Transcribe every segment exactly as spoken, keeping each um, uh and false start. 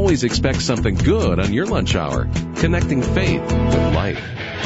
always expect something good on your lunch hour. Connecting faith with life.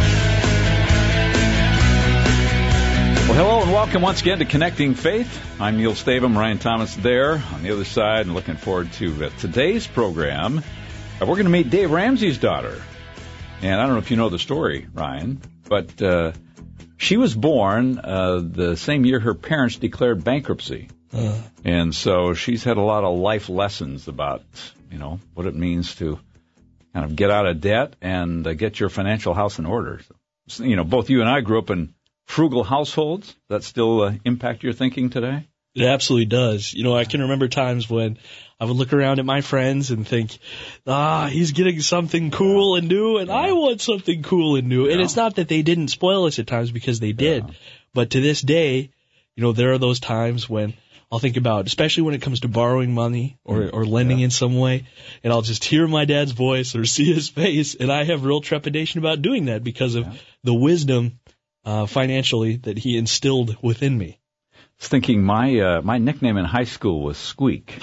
Well, hello and welcome once again to Connecting Faith. I'm Neil Stavum, Ryan Thomas there on the other side, and looking forward to uh, today's program. Uh, we're going to meet Dave Ramsey's daughter. And I don't know if you know the story, Ryan, but uh, she was born uh, the same year her parents declared bankruptcy. Uh. And so she's had a lot of life lessons about, you know, what it means to kind of get out of debt and uh, get your financial house in order. So, you know, both you and I grew up in frugal households. Does that still uh, impact your thinking today? It absolutely does. You know, I can remember times when I would look around at my friends and think, ah, he's getting something cool and new, and yeah. I want something cool and new. Yeah. And it's not that they didn't spoil us at times, because they did. Yeah. But to this day, you know, there are those times when I'll think about, especially when it comes to borrowing money or, or lending yeah. in some way, and I'll just hear my dad's voice or see his face, and I have real trepidation about doing that because of yeah. the wisdom uh, financially that he instilled within me. I was thinking my uh, my nickname in high school was Squeak,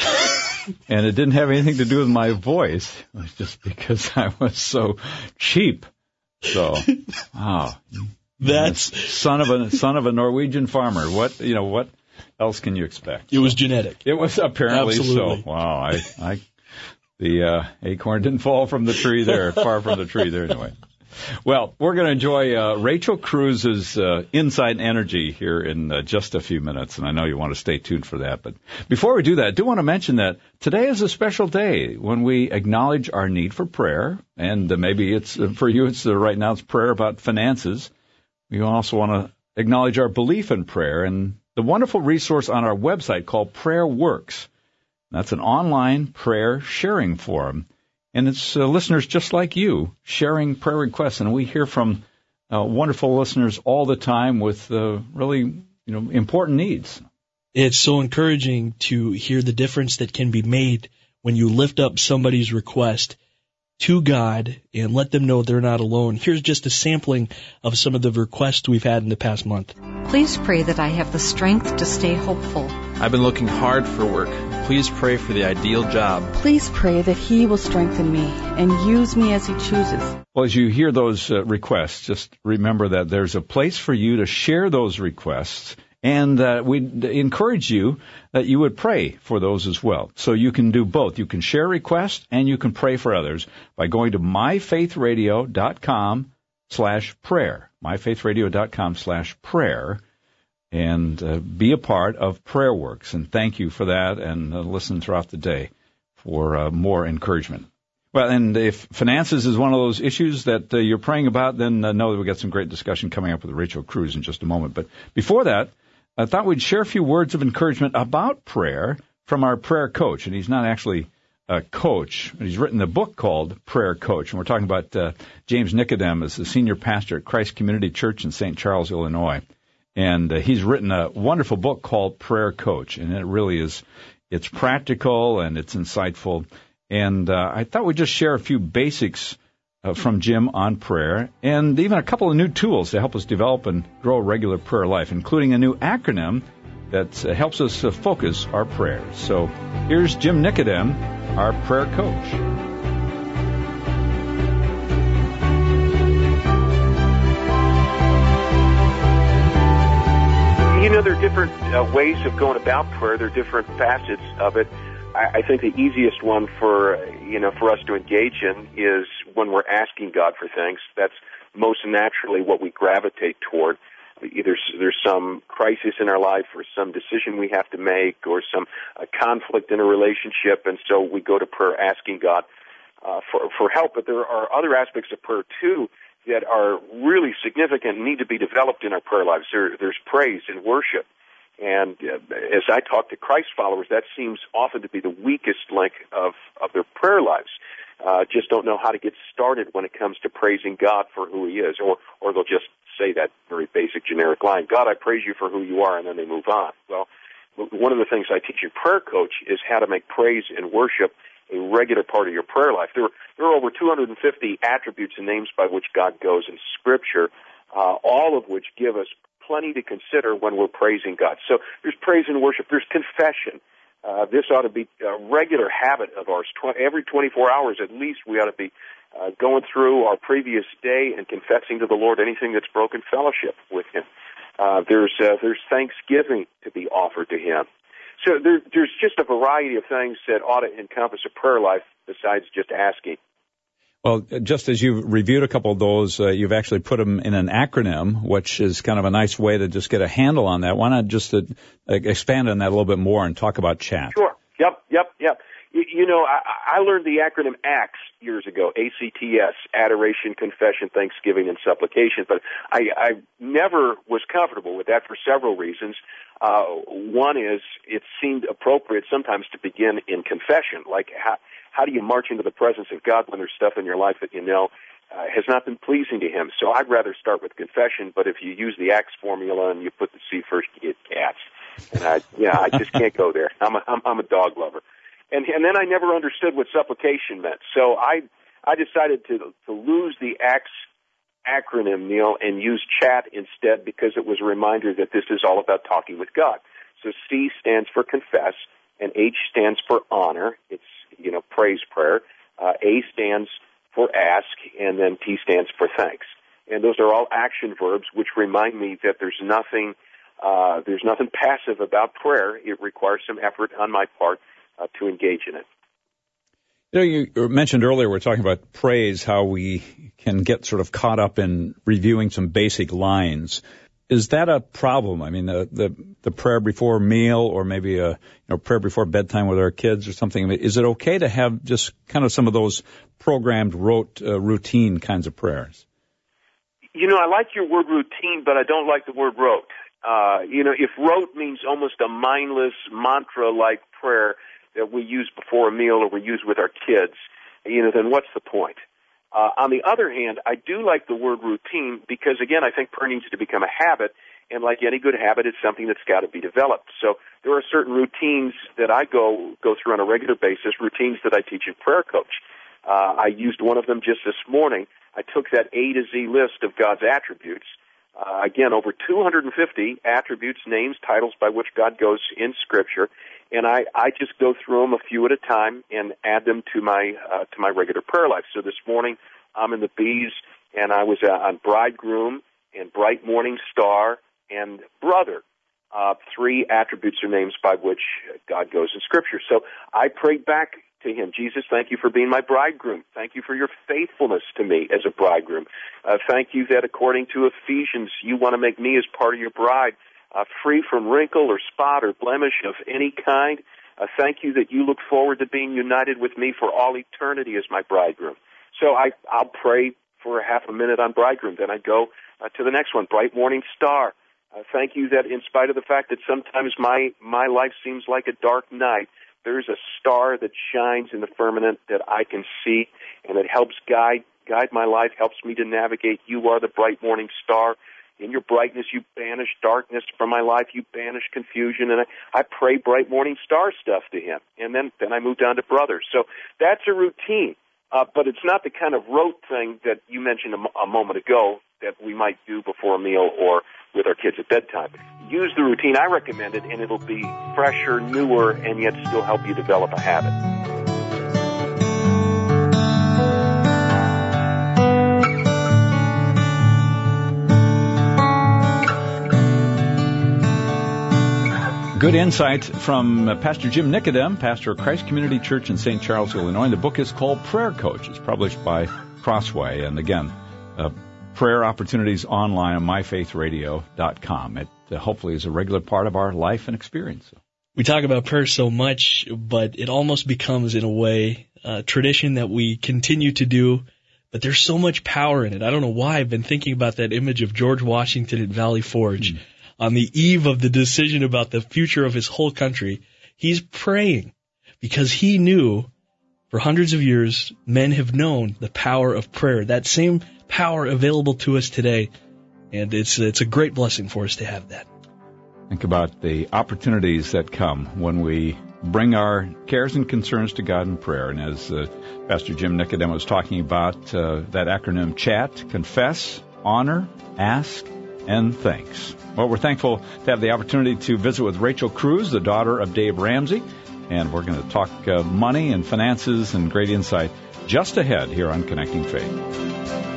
and it didn't have anything to do with my voice. It was just because I was so cheap. So, wow, that's son of a son of a Norwegian farmer. What you know? What else can you expect? It was genetic. It was apparently Absolutely. so. Wow, I, I the uh, acorn didn't fall from the tree there, far from the tree there anyway. Well, we're going to enjoy uh, Rachel Cruz's uh, Inside Energy here in uh, just a few minutes, and I know you want to stay tuned for that. But before we do that, I do want to mention that today is a special day when we acknowledge our need for prayer, and uh, maybe it's uh, for you, it's uh, right now it's prayer about finances. We also want to acknowledge our belief in prayer and the wonderful resource on our website called Prayer Works. That's an online prayer sharing forum. And it's uh, listeners just like you sharing prayer requests. And we hear from uh, wonderful listeners all the time with uh, really, you know, important needs. It's so encouraging to hear the difference that can be made when you lift up somebody's request to God and let them know they're not alone. Here's just a sampling of some of the requests we've had in the past month. Please pray that I have the strength to stay hopeful. I've been looking hard for work. Please pray for the ideal job. Please pray that He will strengthen me and use me as He chooses. Well, as you hear those uh, requests, just remember that there's a place for you to share those requests, and uh, we encourage you that you would pray for those as well. So you can do both. You can share requests and you can pray for others by going to myfaithradio.com slash prayer, myfaithradio.com slash prayer. And uh, be a part of Prayer Works. And thank you for that, and uh, listen throughout the day for uh, more encouragement. Well, and if finances is one of those issues that uh, you're praying about, then uh, know that we've got some great discussion coming up with Rachel Cruz in just a moment. But before that, I thought we'd share a few words of encouragement about prayer from our prayer coach. And he's not actually a coach. He's written a book called Prayer Coach. And we're talking about uh, James Nicodem as the senior pastor at Christ Community Church in Saint Charles, Illinois. And uh, he's written a wonderful book called Prayer Coach, and it really is, it's practical and it's insightful. And uh, I thought we'd just share a few basics uh, from Jim on prayer, and even a couple of new tools to help us develop and grow a regular prayer life, including a new acronym that uh, helps us uh, focus our prayers. So here's Jim Nicodem, our prayer coach. You know, there are different uh, ways of going about prayer. There are different facets of it. I, I think the easiest one for, you know, for us to engage in is when we're asking God for things. That's most naturally what we gravitate toward. Either there's some crisis in our life or some decision we have to make or some uh, conflict in a relationship, and so we go to prayer asking God uh, for, for help. But there are other aspects of prayer, too, that are really significant and need to be developed in our prayer lives. There, there's praise and worship. And uh, as I talk to Christ followers, that seems often to be the weakest link of, of their prayer lives. Uh, just don't know how to get started when it comes to praising God for who He is. Or, or they'll just say that very basic generic line, God, I praise you for who you are, and then they move on. Well, one of the things I teach in Prayer Coach is how to make praise and worship a regular part of your prayer life. There, there are over two hundred fifty attributes and names by which God goes in Scripture, uh, all of which give us plenty to consider when we're praising God. So there's praise and worship. There's confession. Uh, this ought to be a regular habit of ours. Tw- every twenty-four hours at least, we ought to be uh, going through our previous day and confessing to the Lord anything that's broken fellowship with Him. Uh, there's uh, there's thanksgiving to be offered to Him. So there, there's just a variety of things that ought to encompass a prayer life besides just asking. Well, just as you've reviewed a couple of those, uh, you've actually put them in an acronym, which is kind of a nice way to just get a handle on that. Why not just uh, expand on that a little bit more and talk about chat? Sure. Yep, yep, yep. You, you know, I, I learned the acronym ACTS years ago, A C T S, Adoration, Confession, Thanksgiving, and Supplication. But I, I never was comfortable with that for several reasons. Uh, one is it seemed appropriate sometimes to begin in confession, like how, how do you march into the presence of God when there's stuff in your life that you know uh, has not been pleasing to Him? So I'd rather start with confession, but if you use the ACTS formula and you put the C first, you get cats. And I, yeah, I just can't go there. I'm a, I'm, I'm a dog lover. And, and then I never understood what supplication meant. So I, I decided to, to lose the ACTS acronym, Neil, and use chat instead because it was a reminder that this is all about talking with God. So C stands for confess, and H stands for honor. It's, you know, praise prayer. Uh, A stands for ask, and then T stands for thanks. And those are all action verbs, which remind me that there's nothing, uh, there's nothing passive about prayer. It requires some effort on my part uh, to engage in it. You know, you mentioned earlier, we we're talking about praise, how we can get sort of caught up in reviewing some basic lines. Is that a problem? I mean, the, the, the prayer before meal or maybe a, you know, prayer before bedtime with our kids or something. Is it okay to have just kind of some of those programmed, rote, uh, routine kinds of prayers? You know, I like your word routine, but I don't like the word rote. Uh, you know, if rote means almost a mindless mantra-like prayer that we use before a meal or we use with our kids, you know, then what's the point? Uh, on the other hand, I do like the word routine because, again, I think prayer needs to become a habit, and like any good habit, it's something that's got to be developed. So there are certain routines that I go go through on a regular basis, routines that I teach in Prayer Coach. Uh, I used one of them just this morning. I took that A to Z list of God's attributes, uh, again, over two hundred fifty attributes, names, titles by which God goes in Scripture, and I, I just go through them a few at a time and add them to my uh, to my regular prayer life. So this morning I'm in the B's, and I was uh, on bridegroom and bright morning star and brother. Uh, three attributes or names by which God goes in Scripture. So I prayed back to Him, Jesus, thank you for being my bridegroom. Thank you for your faithfulness to me as a bridegroom. Uh, thank you that according to Ephesians, you want to make me as part of your bride, uh, free from wrinkle or spot or blemish of any kind. Uh, thank you that you look forward to being united with me for all eternity as my bridegroom. So I, I'll pray for a half a minute on bridegroom. Then I go uh, to the next one, bright morning star. Uh, thank you that in spite of the fact that sometimes my, my life seems like a dark night, there's a star that shines in the firmament that I can see, and it helps guide guide my life, helps me to navigate. You are the bright morning star. In your brightness, you banish darkness from my life. You banish confusion. And I, I pray bright morning star stuff to Him. And then, then I move down to brothers. So that's a routine. Uh, but it's not the kind of rote thing that you mentioned a, a moment ago that we might do before a meal or with our kids at bedtime. Use the routine I recommended, and it'll be fresher, newer, and yet still help you develop a habit. Good insight from uh, Pastor Jim Nicodem, pastor of Christ Community Church in Saint Charles, Illinois. The book is called Prayer Coach. It's published by Crossway. And again, uh, prayer opportunities online on my faith radio dot com. It uh, hopefully is a regular part of our life and experience. We talk about prayer so much, but it almost becomes, in a way, a tradition that we continue to do. But there's so much power in it. I don't know why I've been thinking about that image of George Washington at Valley Forge. Mm. On the eve of the decision about the future of his whole country, he's praying because he knew for hundreds of years men have known the power of prayer, that same power available to us today. And it's it's a great blessing for us to have that. Think about the opportunities that come when we bring our cares and concerns to God in prayer. And as uh, Pastor Jim Nicodem was talking about, uh, that acronym CHAT, confess, honor, ask, and thanks. Well, we're thankful to have the opportunity to visit with Rachel Cruz, the daughter of Dave Ramsey, and we're going to talk uh, money and finances and great insight just ahead here on Connecting Faith.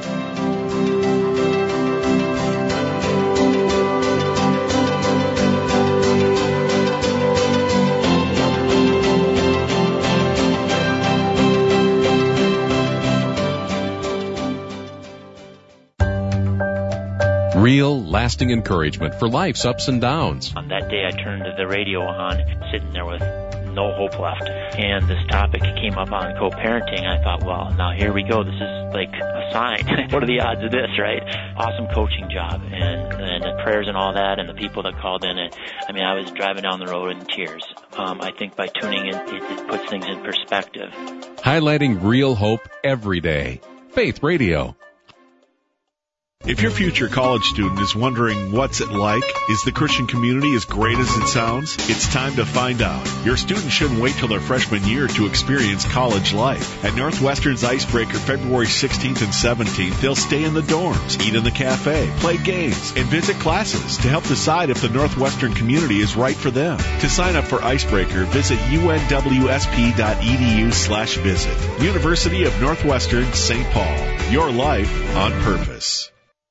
Real, lasting encouragement for life's ups and downs. On that day, I turned the radio on, sitting there with no hope left. And this topic came up on co-parenting. I thought, well, now here we go. This is like a sign. What are the odds of this, right? Awesome coaching job. And, and the prayers and all that and the people that called in. And, I mean, I was driving down the road in tears. Um, I think by tuning in, it, it puts things in perspective. Highlighting real hope every day. Faith Radio. If your future college student is wondering what's it like, is the Christian community as great as it sounds? It's time to find out. Your student shouldn't wait till their freshman year to experience college life. At Northwestern's Icebreaker, February sixteenth and seventeenth, they'll stay in the dorms, eat in the cafe, play games, and visit classes to help decide if the Northwestern community is right for them. To sign up for Icebreaker, visit unwsp.edu slash visit. University of Northwestern, Saint Paul. Your life on purpose.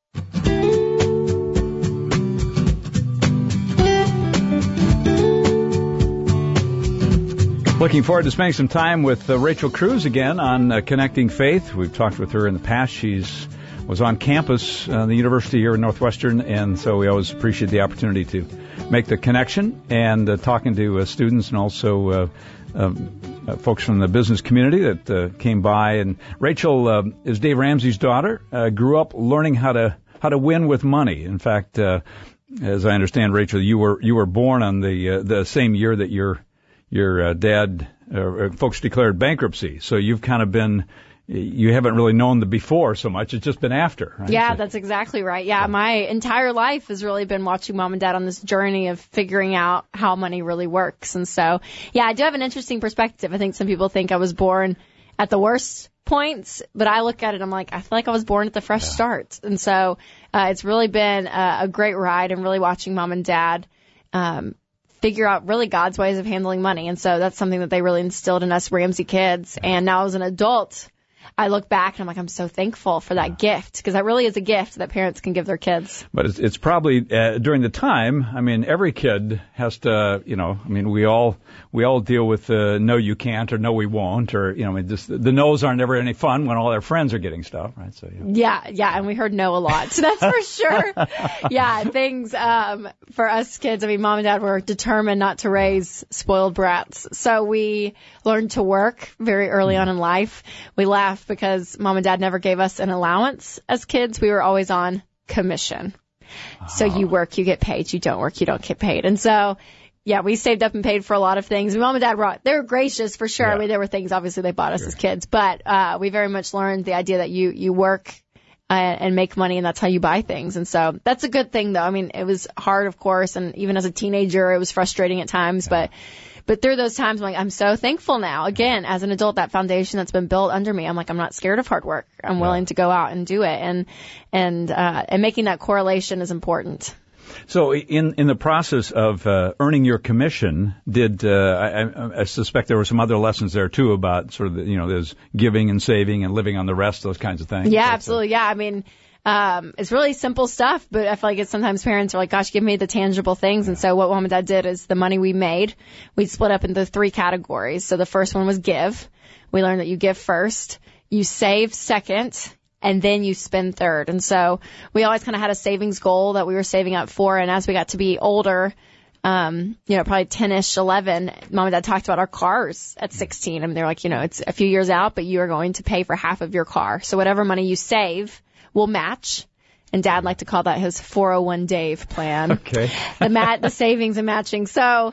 Looking forward to spending some time with uh, Rachel Cruz again on uh, Connecting Faith. We've talked with her in the past. She's was on campus uh, the university here in Northwestern, and so we always appreciate the opportunity to make the connection and uh, talking to uh, students and also uh, um, uh, folks from the business community that uh, came by. And Rachel uh, is Dave Ramsey's daughter, uh, grew up learning how to how to win with money. In fact, uh, as I understand, Rachel, you were you were born on the uh, the same year that your your uh, dad uh, folks declared bankruptcy. So you've kind of been, you haven't really known the before so much. It's just been after. Right? Yeah, so, that's exactly right. Yeah, my entire life has really been watching mom and dad on this journey of figuring out how money really works. And so, yeah, I do have an interesting perspective. I think some people think I was born at the worst points, but I look at it, I'm like, I feel like I was born at the fresh yeah. start. And so uh, it's really been a, a great ride, and really watching mom and dad um, figure out really God's ways of handling money. And so that's something that they really instilled in us Ramsey kids. And now as an adult, I look back and I'm like, I'm so thankful for that yeah. gift, because that really is a gift that parents can give their kids. But it's, it's probably uh, during the time, I mean, every kid has to, you know, I mean, we all we all deal with uh, no, you can't, or no, we won't, or, you know, I mean, just, the no's aren't ever any fun when all their friends are getting stuff, right? So yeah, yeah, yeah and we heard no a lot, so that's for sure. Yeah, things um, for us kids. I mean, mom and dad were determined not to raise spoiled brats, so we learned to work very early on in life. We laugh because mom and dad never gave us an allowance as kids. We were always on commission. Oh. So you work, you get paid. You don't work, you don't get paid. And so, yeah, we saved up and paid for a lot of things. Mom and dad were, they were gracious for sure. Yeah. I mean, there were things obviously they bought us sure. as kids, but uh, we very much learned the idea that you, you work uh, and make money, and that's how you buy things. And so that's a good thing, though. I mean, it was hard, of course, and even as a teenager, it was frustrating at times, yeah. but But through those times, I'm like, I'm so thankful now. Again, as an adult, that foundation that's been built under me, I'm like, I'm not scared of hard work. I'm yeah. willing to go out and do it. And, and, uh, and making that correlation is important. So in, in the process of, uh, earning your commission, did, uh, I, I suspect there were some other lessons there too about sort of, the, you know, there's giving and saving and living on the rest, those kinds of things. Yeah, that's absolutely. A, yeah. I mean, Um, it's really simple stuff, but I feel like it's sometimes parents are like, gosh, give me the tangible things. And so what mom and dad did is the money we made, we split up into three categories. So the first one was give. We learned that you give first, you save second, and then you spend third. And so we always kind of had a savings goal that we were saving up for. And as we got to be older, um, you know, probably ten-ish, eleven, mom and dad talked about our cars at sixteen. I mean, they're like, you know, it's a few years out, but you are going to pay for half of your car. So whatever money you save will match. And dad liked to call that his four oh one Dave plan. Okay. the mat, the savings and matching. So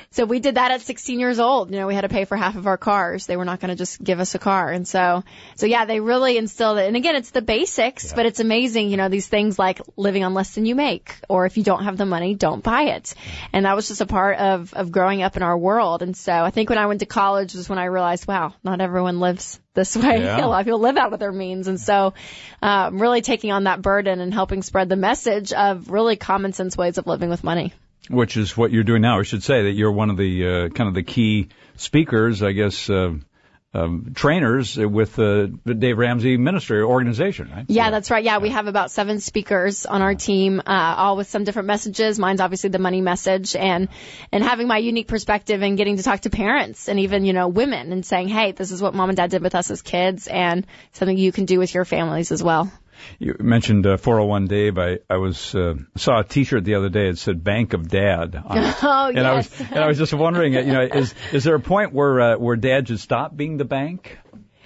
so we did that at sixteen years old. You know, we had to pay for half of our cars. They were not going to just give us a car. And so, so yeah, they really instilled it. And again, it's the basics, yeah. but it's amazing, you know, these things like living on less than you make, or if you don't have the money, don't buy it. And that was just a part of, of growing up in our world. And so I think when I went to college was when I realized, wow, not everyone lives this way. Yeah. A lot of people live out of their means. And so, um, really taking on that burden and helping spread the message of really common sense ways of living with money. Which is what you're doing now. I should say that you're one of the uh, kind of the key speakers, I guess, uh, um, trainers with uh, the Dave Ramsey Ministry organization, right? Yeah, so, that's right. Yeah, yeah, we have about seven speakers on our team, uh, all with some different messages. Mine's obviously the money message, and and having my unique perspective and getting to talk to parents and even, you know, women and saying, hey, this is what mom and dad did with us as kids and something you can do with your families as well. You mentioned uh, four oh one Dave. I, I was uh, saw a T-shirt the other day. It said "Bank of Dad" on it. Oh, and yes. I was and I was just wondering, you know, is is there a point where uh, where Dad should stop being the bank?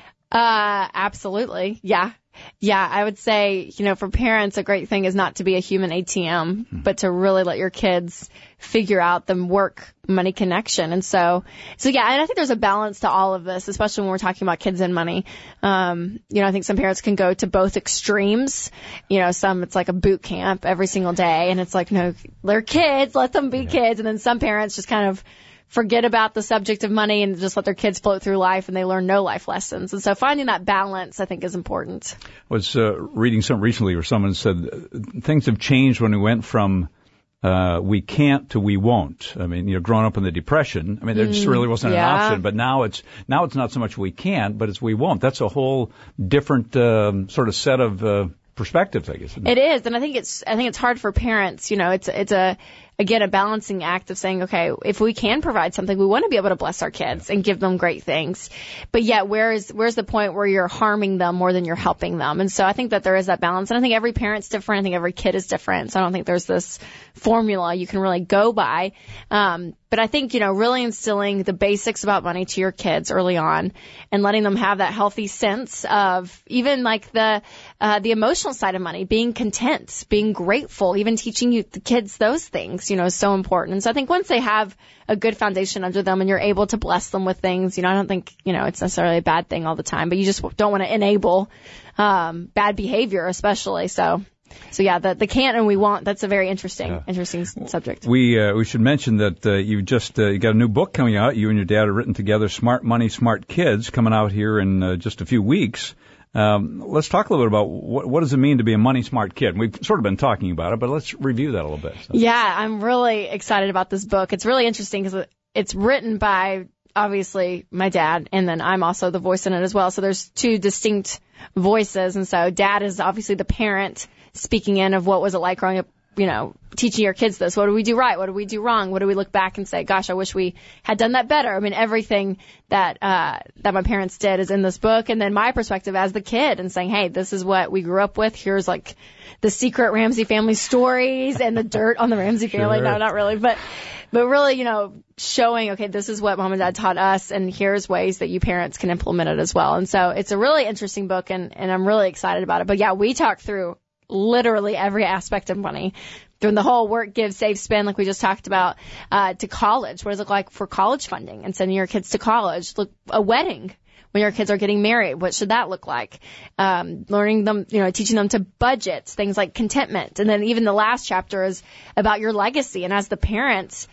Uh, absolutely. Yeah. Yeah, I would say, you know, for parents, a great thing is not to be a human A T M, mm-hmm. but to really let your kids figure out the work money connection. And so, so yeah, and I think there's a balance to all of this, especially when we're talking about kids and money. Um, you know, I think some parents can go to both extremes. You know, some it's like a boot camp every single day, and it's like, no, they're kids, let them be yeah. kids. And then some parents just kind of forget about the subject of money and just let their kids float through life, and they learn no life lessons. And so finding that balance, I think, is important. I was uh, reading something recently where someone said uh, things have changed when we went from uh, we can't to we won't. I mean, you know, growing up in the Depression, I mean, there just really wasn't yeah. an option. But now it's now it's not so much we can't, but it's we won't. That's a whole different um, sort of set of uh, perspectives, I guess. It is, and I think it's I think it's hard for parents. You know, it's it's a again, a balancing act of saying, okay, if we can provide something, we want to be able to bless our kids and give them great things. But yet, where is, where's the point where you're harming them more than you're helping them? And so I think that there is that balance. And I think every parent's different. I think every kid is different. So I don't think there's this formula you can really go by. Um, but I think, you know, really instilling the basics about money to your kids early on and letting them have that healthy sense of even like the, uh, the emotional side of money, being content, being grateful, even teaching you the kids those things, you know, is so important. And so I think once they have a good foundation under them and you're able to bless them with things, you know, I don't think, you know, it's necessarily a bad thing all the time, but you just don't want to enable, um, bad behavior, especially. So, so yeah, the, the can't and we won't, that's a very interesting, yeah. interesting subject. We, uh, we should mention that, uh, you just, uh, you got a new book coming out. You and your dad have written together, Smart Money, Smart Kids, coming out here in uh, just a few weeks. Um, let's talk a little bit about what, what does it mean to be a money smart kid? We've sort of been talking about it, but let's review that a little bit. So. Yeah, I'm really excited about this book. It's really interesting because it's written by, obviously, my dad, and then I'm also the voice in it as well. So there's two distinct voices. And so dad is obviously the parent speaking in of what was it like growing up, you know, teaching your kids this. What do we do right? What do we do wrong? What do we look back and say, gosh, I wish we had done that better? I mean, everything that, uh, that my parents did is in this book. And then my perspective as the kid and saying, hey, this is what we grew up with. Here's like the secret Ramsey family stories and the dirt on the Ramsey family. Sure. No, not really. But, but really, you know, showing, okay, this is what mom and dad taught us, and here's ways that you parents can implement it as well. And so it's a really interesting book, and, and I'm really excited about it. But yeah, we talk through literally every aspect of money, from the whole work, give, save, spend, like we just talked about, uh, to college. What does it look like for college funding and sending your kids to college? Look, a wedding when your kids are getting married, what should that look like? Um, learning them, you know, teaching them to budget, things like contentment. And then even the last chapter is about your legacy. And as the parents,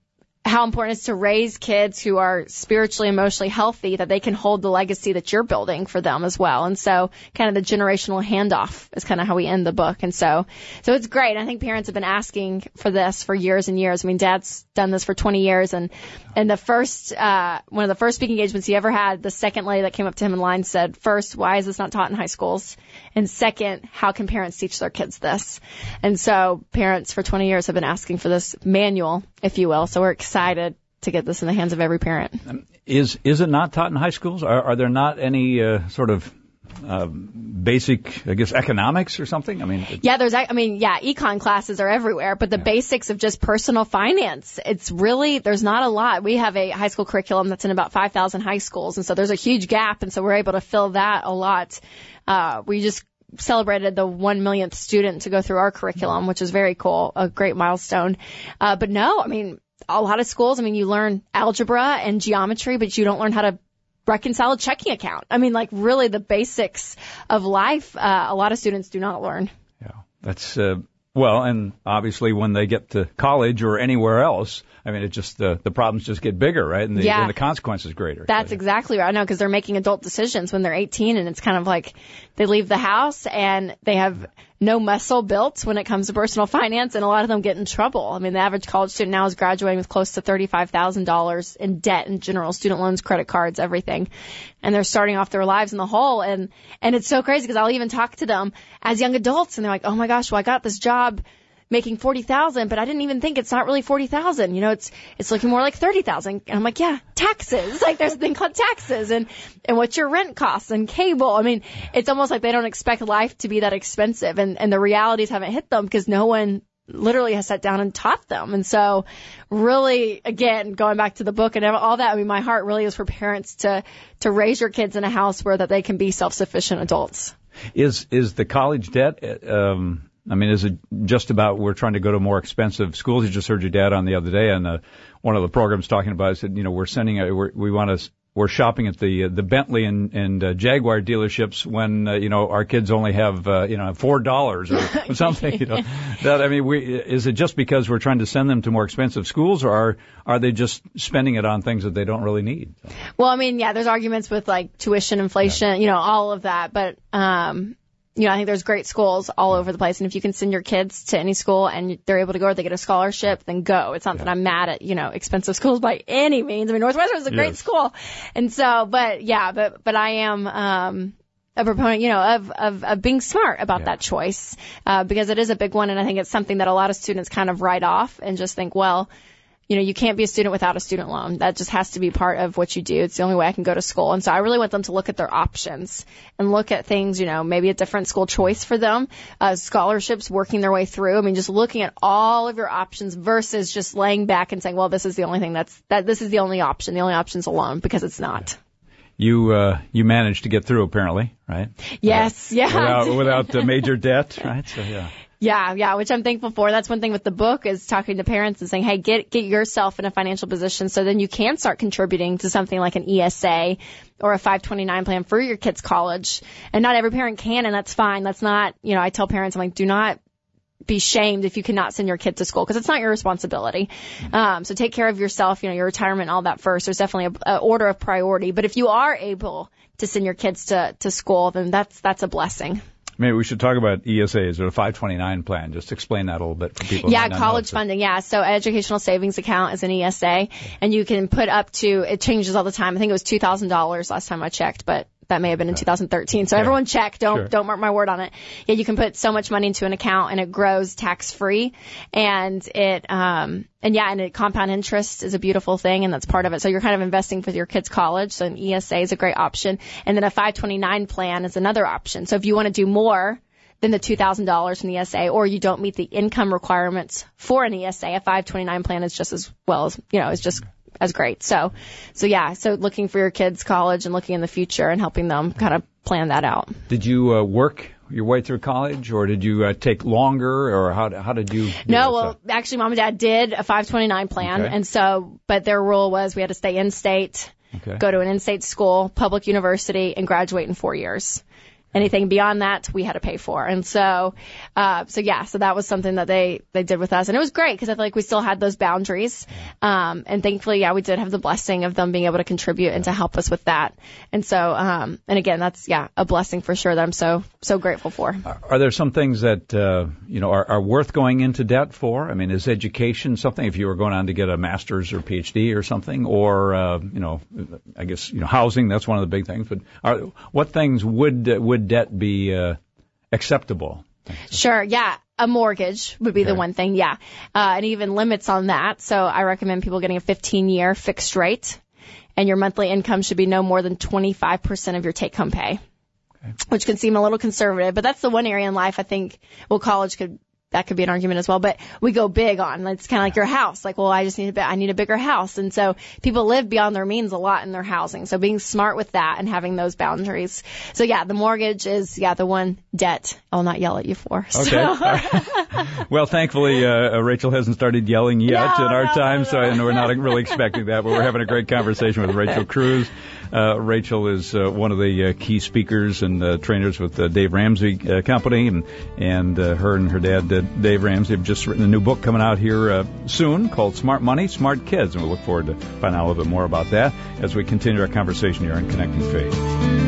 how important it is to raise kids who are spiritually, emotionally healthy, that they can hold the legacy that you're building for them as well. And so kind of the generational handoff is kind of how we end the book. And so, so it's great. I think parents have been asking for this for years and years. I mean, Dad's done this for twenty years. And, and the first, uh, one of the first speaking engagements he ever had, the second lady that came up to him in line said, first, why is this not taught in high schools? And second, how can parents teach their kids this? And so parents for twenty years have been asking for this manual, if you will. So we're excited to get this in the hands of every parent. Is is it not taught in high schools? Are, are there not any uh, sort of uh, basic, I guess, economics or something? I mean, it, yeah, there's, I mean, yeah, econ classes are everywhere, but the yeah. basics of just personal finance, it's really, there's not a lot. We have a high school curriculum that's in about five thousand high schools, and so there's a huge gap, and so we're able to fill that a lot. Uh, we just celebrated the one millionth student to go through our curriculum, which is very cool, a great milestone. Uh, but no, I mean, a lot of schools, I mean, you learn algebra and geometry, but you don't learn how to reconcile a checking account. I mean, like really the basics of life, uh, a lot of students do not learn. Yeah, that's, uh, well, and obviously when they get to college or anywhere else, I mean, it just, uh, the problems just get bigger, right? And the, yeah. and the consequences greater. That's so, yeah. exactly right. I know, because they're making adult decisions when they're eighteen, and it's kind of like they leave the house and they have no muscle built when it comes to personal finance, and a lot of them get in trouble. I mean, the average college student now is graduating with close to thirty-five thousand dollars in debt in general, student loans, credit cards, everything. And they're starting off their lives in the hole. And, and it's so crazy because I'll even talk to them as young adults, and they're like, oh my gosh, well, I got this job making forty thousand, but I didn't even think it's not really forty thousand. You know, it's, it's looking more like thirty thousand. And I'm like, yeah, taxes. Like there's a thing called taxes, and, and what's your rent costs and cable. I mean, it's almost like they don't expect life to be that expensive, and, and the realities haven't hit them because no one literally has sat down and taught them. And so really, again, going back to the book and all that, I mean, my heart really is for parents to, to raise your kids in a house where that they can be self-sufficient adults. Is, is the college debt, um, I mean, is it just about we're trying to go to more expensive schools? You just heard your dad on the other day on uh, one of the programs talking about it. Said, you know, we're sending a, we're, we want to we're shopping at the uh, the Bentley and and uh, Jaguar dealerships when uh, you know our kids only have uh, you know four dollars or something. You know, that I mean, we is it just because we're trying to send them to more expensive schools, or are are they just spending it on things that they don't really need? Well, I mean, yeah, there's arguments with like tuition, inflation, yeah. you know, all of that, but um. You know, I think there's great schools all over the place. And if you can send your kids to any school and they're able to go or they get a scholarship, then go. It's not yeah. that I'm mad at, you know, expensive schools by any means. I mean, Northwestern is a great yes. school. And so, but yeah, but, but I am, um, a proponent, you know, of, of, of being smart about yeah. that choice, uh, because it is a big one. And I think it's something that a lot of students kind of write off and just think, well, you know, you can't be a student without a student loan. That just has to be part of what you do. It's the only way I can go to school. And so I really want them to look at their options and look at things, you know, maybe a different school choice for them, uh, scholarships, working their way through. I mean, just looking at all of your options versus just laying back and saying, well, this is the only thing that's, that this is the only option. The only option's a loan, because it's not. You, uh, you managed to get through apparently, right? Yes. Without, yeah. Without, without uh, major debt, right? So, yeah. Yeah, yeah, which I'm thankful for. That's one thing with the book, is talking to parents and saying, hey, get get yourself in a financial position so then you can start contributing to something like an E S A or a five twenty-nine plan for your kid's college. And not every parent can, and that's fine. That's not, you know, I tell parents, I'm like, do not be shamed if you cannot send your kid to school, because it's not your responsibility. Um, so take care of yourself, you know, your retirement, all that first. There's definitely a, a order of priority. But if you are able to send your kids to, to school, then that's that's a blessing. Maybe we should talk about E S As or a five twenty-nine plan. Just explain that a little bit for people. Yeah, who might not college know. funding. Yeah, so educational savings account is an E S A, and you can put up to, it changes all the time. I think it was two thousand dollars last time I checked, but that may have been in two thousand thirteen. So okay. everyone check. Don't sure. don't mark my word on it. Yeah, you can put so much money into an account and it grows tax free, and it um and yeah, and it compound interest is a beautiful thing, and that's part of it. So you're kind of investing for your kids' college. So an E S A is a great option, and then a five twenty-nine plan is another option. So if you want to do more than the two thousand dollars in E S A, or you don't meet the income requirements for an E S A, a five twenty-nine plan is just as well as, you know, is just as great. So, so yeah, so looking for your kids' college and looking in the future and helping them kind of plan that out. Did you uh, work your way through college, or did you uh, take longer, or how how did you do No, well, stuff? Actually, Mom and Dad did a five twenty-nine plan, okay. and so, but their rule was we had to stay in-state, okay. go to an in-state school, public university, and graduate in four years. Anything beyond that, we had to pay for. And so, uh, so yeah, so that was something that they, they did with us. And it was great because I feel like we still had those boundaries. Um, and thankfully, yeah, we did have the blessing of them being able to contribute and to help us with that. And so, um, and again, that's, yeah, a blessing for sure that I'm so, so grateful for. Are there some things that, uh, you know, are, are worth going into debt for? I mean, is education something, if you were going on to get a master's or P H D or something, or, uh, you know, I guess, you know, housing, that's one of the big things. But are, what things would, uh, would debt be uh, acceptable? Sure, yeah. A mortgage would be okay. the one thing, yeah. Uh, and even limits on that. So I recommend people getting a fifteen-year fixed rate, and your monthly income should be no more than twenty-five percent of your take-home pay, okay. which can seem a little conservative. But that's the one area in life I think, well, college could that could be an argument as well. But we go big on, it's kind of like your house. Like, well, I just need a, I need a bigger house. And so people live beyond their means a lot in their housing. So being smart with that and having those boundaries. So yeah, the mortgage is, yeah, the one debt I'll not yell at you for. So. Okay. Well, thankfully, uh, Rachel hasn't started yelling yet no, in our no, time, no, so no. I know we're not really expecting that, but we're having a great conversation with Rachel Cruz. Uh, Rachel is uh, one of the uh, key speakers and uh, trainers with the Dave Ramsey uh, Company, and and uh, her and her dad, uh, Dave Ramsey, have just written a new book coming out here uh, soon called Smart Money, Smart Kids, and we look forward to finding out a little bit more about that as we continue our conversation here on Connecting Faith.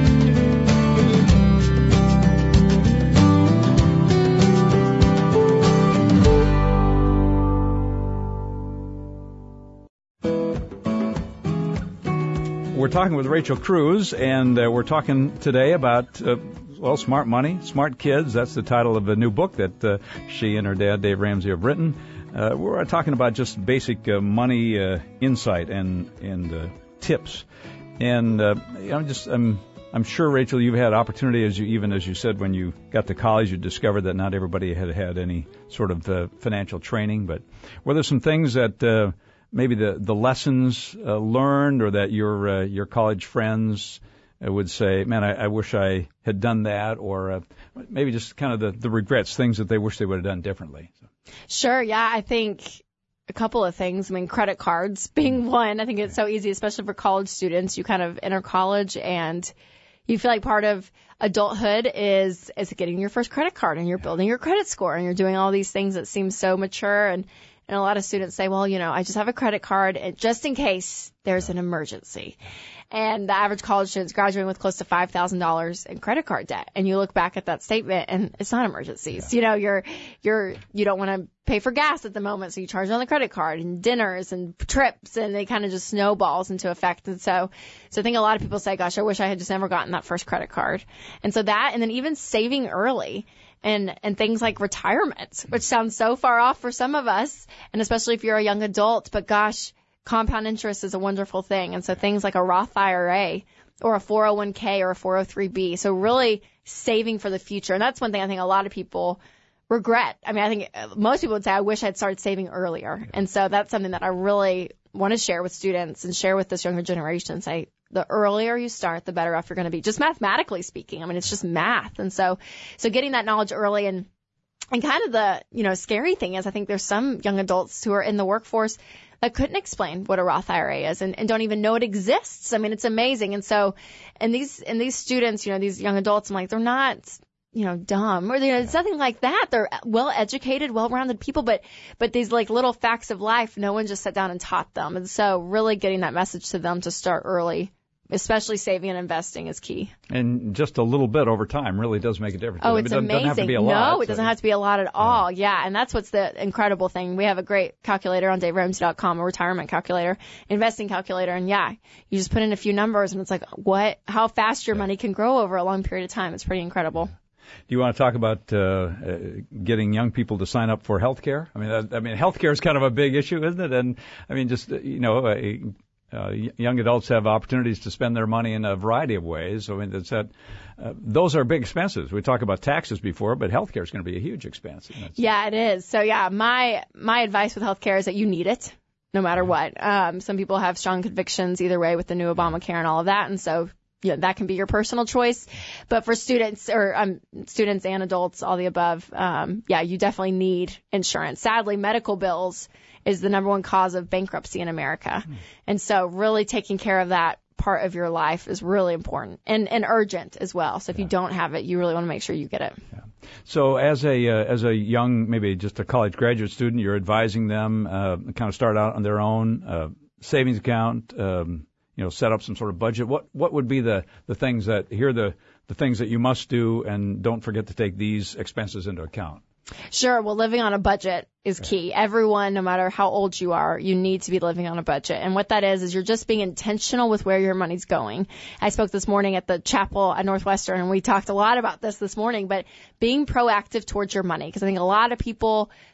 We're talking with Rachel Cruz, and uh, we're talking today about, uh, well, smart money, smart kids. That's the title of a new book that uh, she and her dad, Dave Ramsey, have written. Uh, we're talking about just basic uh, money uh, insight and and uh, tips. And uh, you know, just I'm I'm sure, Rachel, you've had opportunity, as you even as you said, when you got to college, you discovered that not everybody had had any sort of uh, financial training. But were there some things that uh, maybe the, the lessons uh, learned, or that your uh, your college friends uh, would say, man, I, I wish I had done that, or uh, maybe just kind of the, the regrets, things that they wish they would have done differently? So. Sure, yeah, I think a couple of things. I mean, credit cards being one. I think it's so easy, especially for college students. You kind of enter college and you feel like part of adulthood is is getting your first credit card, and you're building your credit score, and you're doing all these things that seem so mature. And And a lot of students say, well, you know, I just have a credit card and just in case there's an emergency. And the average college student's graduating with close to five thousand dollars in credit card debt. And you look back at that statement and it's not emergencies. Yeah. You know, you're, you're, you don't want to pay for gas at the moment. So you charge on the credit card and dinners and trips, and they kind of just snowballs into effect. And so, so I think a lot of people say, gosh, I wish I had just never gotten that first credit card. And so that, and then even saving early. And, and things like retirement, which sounds so far off for some of us, and especially if you're a young adult, but gosh, compound interest is a wonderful thing. And so things like a Roth I R A or a four oh one k or a four oh three b. So really saving for the future. And that's one thing I think a lot of people regret. I mean, I think most people would say, I wish I'd started saving earlier. And so that's something that I really want to share with students and share with this younger generation. Say, the earlier you start, the better off you're going to be, just mathematically speaking. I mean, it's just math. And so, so getting that knowledge early, and, and kind of the, you know, scary thing is I think there's some young adults who are in the workforce that couldn't explain what a Roth I R A is, and, and don't even know it exists. I mean, it's amazing. And so, and these, and these students, you know, these young adults, I'm like, they're not, you know, dumb, or, you know, it's nothing like that. They're well-educated, well-rounded people, but, but these like little facts of life, no one just sat down and taught them. And so really getting that message to them to start early, especially saving and investing, is key. And just a little bit over time really does make a difference. Oh, it's it doesn't, amazing. Doesn't have to be a lot, no, it doesn't so. have to be a lot at all. Yeah. yeah, and that's what's the incredible thing. We have a great calculator on dave ramsey dot com, a retirement calculator, investing calculator, and yeah, you just put in a few numbers, and it's like, what, how fast your money can grow over a long period of time. It's pretty incredible. Do you want to talk about uh, uh, getting young people to sign up for health care? I mean, that, I mean, health care is kind of a big issue, isn't it? And I mean, just, you know, uh, Uh, young adults have opportunities to spend their money in a variety of ways. I mean, it's that, uh, those are big expenses. We talked about taxes before, but healthcare is going to be a huge expense. Yeah, it is. So yeah, my my advice with healthcare is that you need it, no matter what. Um, some people have strong convictions either way with the new Obamacare and all of that, and so yeah, that can be your personal choice. But for students or um, students and adults, all the above, um, yeah, you definitely need insurance. Sadly, medical bills is the number one cause of bankruptcy in America. Mm. And so really taking care of that part of your life is really important and, and urgent as well. So if yeah. you don't have it, you really want to make sure you get it. Yeah. So as a uh, as a young, maybe just a college graduate student, you're advising them uh, kind of start out on their own uh, savings account, um, you know, set up some sort of budget. What what would be the, the things that, here are the, the things that you must do, and don't forget to take these expenses into account? Sure. Well, living on a budget is key. Everyone, no matter how old you are, you need to be living on a budget. And what that is, is you're just being intentional with where your money's going. I spoke this morning at the chapel at Northwestern, and we talked a lot about this this morning, but being proactive towards your money. Because I think a lot of people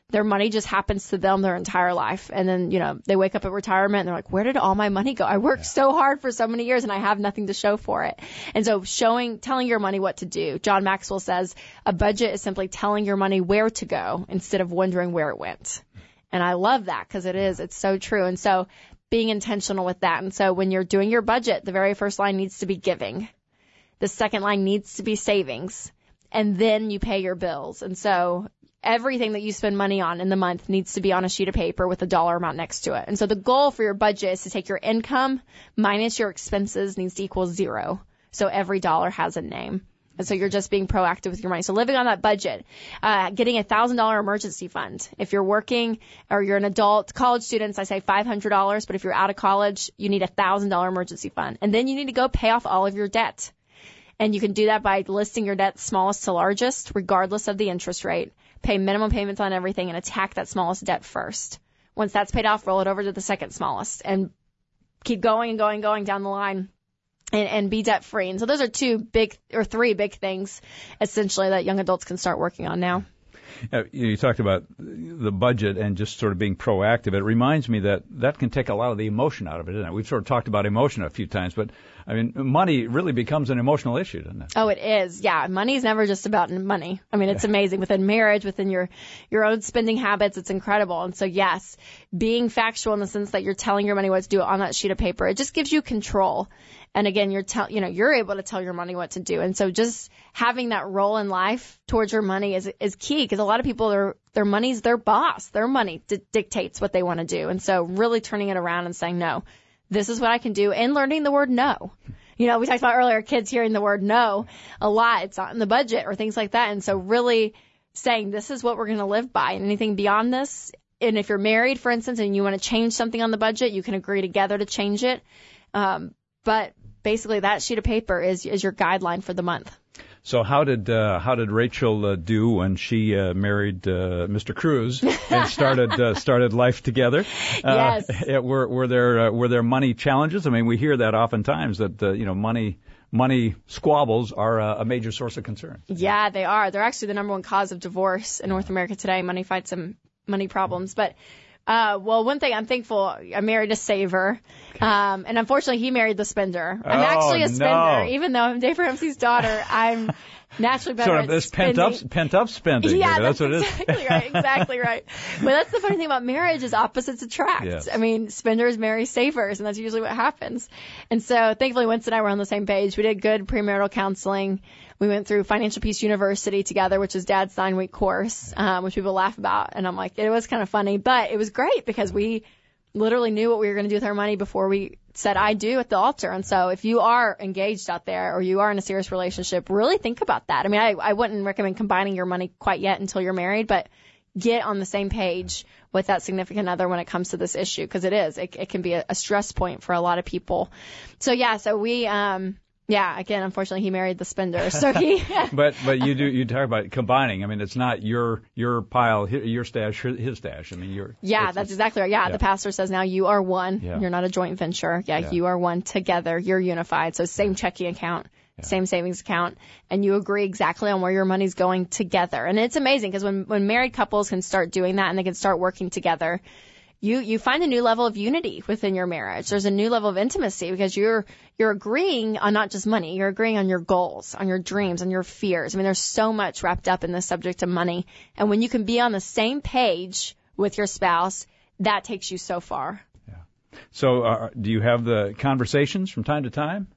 their money just happens to them their entire life. And then, you know, they wake up at retirement and they're like, where did all my money go? I worked yeah. so hard for so many years and I have nothing to show for it. And so showing, telling your money what to do. John Maxwell says a budget is simply telling your money where to go instead of wondering where it went. And I love that because it is, it's so true. And so being intentional with that. And so when you're doing your budget, the very first line needs to be giving. The second line needs to be savings. And then you pay your bills. And so everything that you spend money on in the month needs to be on a sheet of paper with a dollar amount next to it. And so the goal for your budget is to take your income minus your expenses needs to equal zero. So every dollar has a name. And so you're just being proactive with your money. So living on that budget, uh, getting a thousand dollar emergency fund. If you're working or you're an adult, college students, I say five hundred dollars. But if you're out of college, you need a thousand dollar emergency fund. And then you need to go pay off all of your debt. And you can do that by listing your debt smallest to largest, regardless of the interest rate. Pay minimum payments on everything and attack that smallest debt first. Once that's paid off, roll it over to the second smallest and keep going and going and going down the line and, and be debt free. And so those are two big or three big things essentially that young adults can start working on now. Uh, you talked about the budget and just sort of being proactive. It reminds me that that can take a lot of the emotion out of it, isn't it? We've sort of talked about emotion a few times, but I mean, money really becomes an emotional issue, doesn't it? Oh, it is. Yeah. Money is never just about money. I mean, it's amazing within marriage, within your, your own spending habits. It's incredible. And so, yes, being factual in the sense that you're telling your money what to do on that sheet of paper, it just gives you control. And again, you're tell, you know, you're able to tell your money what to do. And so just having that role in life towards your money is, is key because a lot of people, their, their money's their boss. Their money di- dictates what they want to do. And so really turning it around and saying, no, this is what I can do and learning the word no. You know, we talked about earlier, kids hearing the word no a lot. It's not in the budget or things like that. And so really saying this is what we're going to live by and anything beyond this. And if you're married, for instance, and you want to change something on the budget, you can agree together to change it. Um, but basically that sheet of paper is, is your guideline for the month. So how did uh, how did Rachel uh, do when she uh, married uh, Mister Cruz and started uh, started life together? Uh, yes. Were were there uh, were there money challenges? I mean, we hear that oftentimes that uh, you know money money squabbles are uh, a major source of concern. Yeah, they are. They're actually the number one cause of divorce in North America today. Money fights and money problems, but. Uh, well, one thing I'm thankful, I married a saver. Um, and unfortunately he married the spender. I'm oh, actually a spender. No. Even though I'm Dave Ramsey's daughter, I'm naturally better sort of at this spending. pent up, pent up spending. Yeah, that's, that's what exactly it is. right. Exactly right. But that's the funny thing about marriage is opposites attract. Yes. I mean, spenders marry savers, and that's usually what happens. And so thankfully Winston and I were on the same page. We did good premarital counseling. We went through Financial Peace University together, which is Dad's nine-week course, um, which people laugh about. And I'm like, it was kind of funny, but it was great because we literally knew what we were going to do with our money before we said I do at the altar. And so if you are engaged out there or you are in a serious relationship, really think about that. I mean, I, I wouldn't recommend combining your money quite yet until you're married, but get on the same page with that significant other when it comes to this issue because it is. It, it can be a, a stress point for a lot of people. So, yeah, so we um, – yeah, again, unfortunately, he married the spender. So he. but but you do you talk about combining. I mean, it's not your your pile, your stash, his stash. I mean, your. Yeah, that's exactly right. Yeah, yeah, the pastor says now you are one. Yeah. You're not a joint venture. Yeah, yeah, you are one together. You're unified. So same checking account, yeah. same savings account, and you agree exactly on where your money's going together. And it's amazing because when when married couples can start doing that and they can start working together. You, you find a new level of unity within your marriage. There's a new level of intimacy because you're, you're agreeing on not just money. You're agreeing on your goals, on your dreams, on your fears. I mean, there's so much wrapped up in the subject of money. And when you can be on the same page with your spouse, that takes you so far. Yeah. So, uh, do you have the conversations from time to time?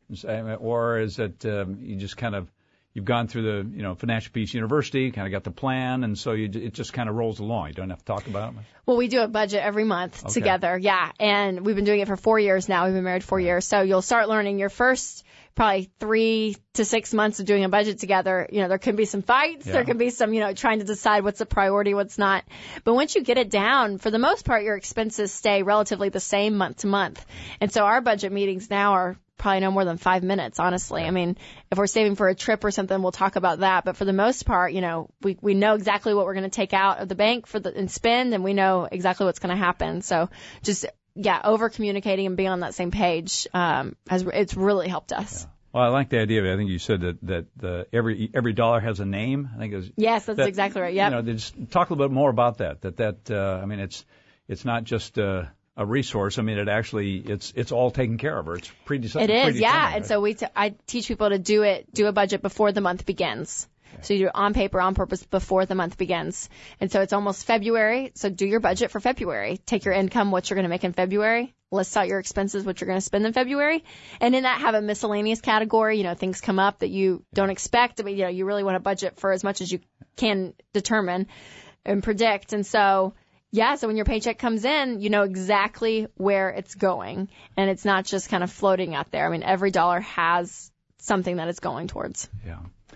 Or is it, um, you just kind of, you've gone through the, you know, Financial Peace University, kind of got the plan, and so you, it just kind of rolls along. You don't have to talk about it much. Well, we do a budget every month okay. together, yeah, and we've been doing it for four years now. We've been married four years, so you'll start learning your first probably three to six months of doing a budget together. You know, there can be some fights, yeah. there can be some, you know, trying to decide what's a priority, what's not. But once you get it down, for the most part, your expenses stay relatively the same month to month. And so our budget meetings now are probably no more than five minutes, honestly. I mean, if we're saving for a trip or something, we'll talk about that. But for the most part, you know, we, we know exactly what we're going to take out of the bank for the, and spend, and we know exactly what's going to happen. So just, yeah, over communicating and being on that same page, um, has, it's really helped us. Well, I like the idea of it. I think you said that that uh, every every dollar has a name. I think it was. Yes, that's that, exactly right. Yep. You know, just talk a little bit more about that. That that uh, I mean, it's it's not just uh, a resource. I mean, it actually it's it's all taken care of, or it's pre-decided. It is, yeah. Right? And so we t- I teach people to do it, do a budget before the month begins. So you do it on paper, on purpose, before the month begins. And so it's almost February. So do your budget for February. Take your income, what you're going to make in February. List out your expenses, what you're going to spend in February. And in that, have a miscellaneous category. You know, things come up that you don't expect. I mean, you know, you really want to budget for as much as you can determine and predict. And so, yeah, so when your paycheck comes in, you know exactly where it's going. And it's not just kind of floating out there. I mean, every dollar has something that it's going towards. Yeah.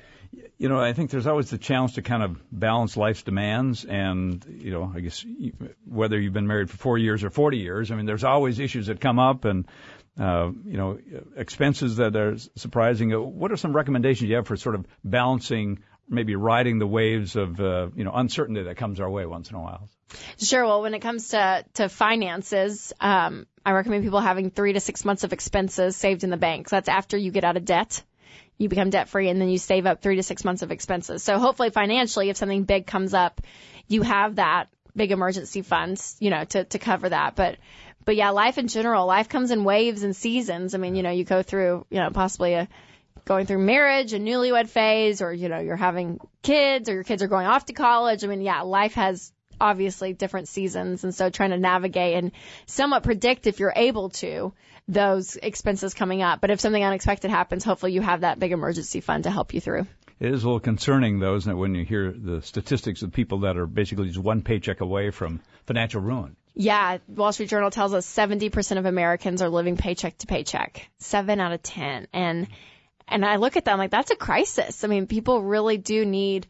You know, I think there's always the challenge to kind of balance life's demands and, you know, I guess whether you've been married for four years or forty years, I mean, there's always issues that come up and, uh, you know, expenses that are surprising. What are some recommendations you have for sort of balancing, maybe riding the waves of, uh, you know, uncertainty that comes our way once in a while? Sure. Well, when it comes to, to finances, um, I recommend people having three to six months of expenses saved in the bank. So that's after you get out of debt. You become debt free and then you save up three to six months of expenses. So hopefully financially, if something big comes up, you have that big emergency funds, you know, to, to cover that. But, but yeah, life in general, life comes in waves and seasons. I mean, you know, you go through, you know, possibly a, going through marriage, a newlywed phase, or, you know, you're having kids or your kids are going off to college. I mean, yeah, life has obviously different seasons. And so trying to navigate and somewhat predict if you're able to those expenses coming up. But if something unexpected happens, hopefully you have that big emergency fund to help you through. It is a little concerning, though, isn't it, when you hear the statistics of people that are basically just one paycheck away from financial ruin. Yeah, Wall Street Journal tells us seventy percent of Americans are living paycheck to paycheck, seven out of ten. And and I look at that, I'm like, that's a crisis. I mean, people really do need